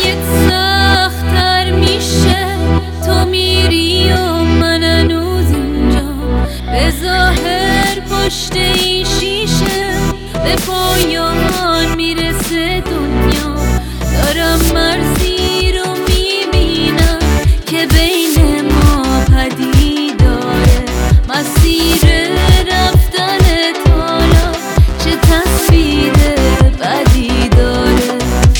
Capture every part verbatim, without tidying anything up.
شرایط سخت‌تر میشه، تو میری و من هنوز اینجا. به ظاهر پشت این شیشه به پایان میرسه دنیا. دارم مرزی رو میبینم که بین ما پدید داره. مسیر رفتن حالا چه تصویر بدی داره.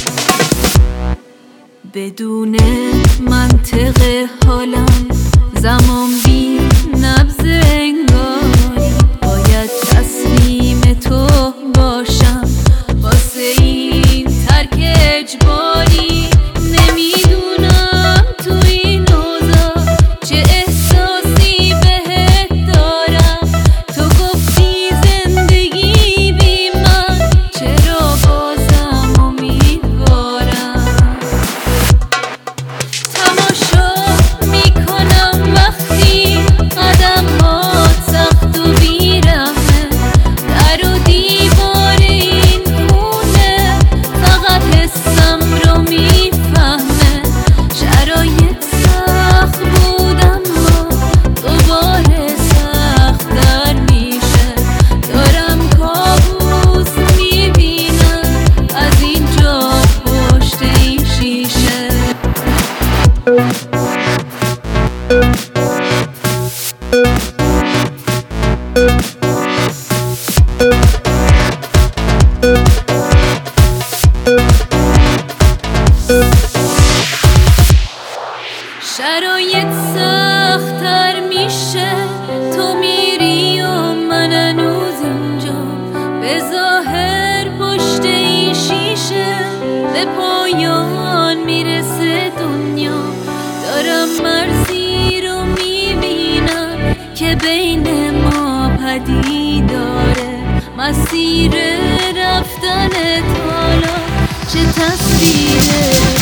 بدون منطق حالم زمان بی نبض انگاری. باید تسلیم تو باشم واسه این ترک اجباری. نمیدونم تو این اوضاع چه احساسی بهت دارم. تو گفتی زندگی بی من، چرا بازم امیدوارم. تماشا میکنم وقتی قدم هات سخت و بیرحمه. در و دیوار این خونه فقط حسم رو میفهمه. شرایط سخت بود اما دوباره سخت در میشه. دارم کابوس میبینم از اینجا پشت این شیشه. شرایط سخت‌تر میشه، تو میری و من هنوز اینجا. به ظاهر پشت این شیشه به پایان میرسه دنیا. دارم مرزی رو میبینم که بین ما پدید داره. مسیر رفتن حالا چه تصویر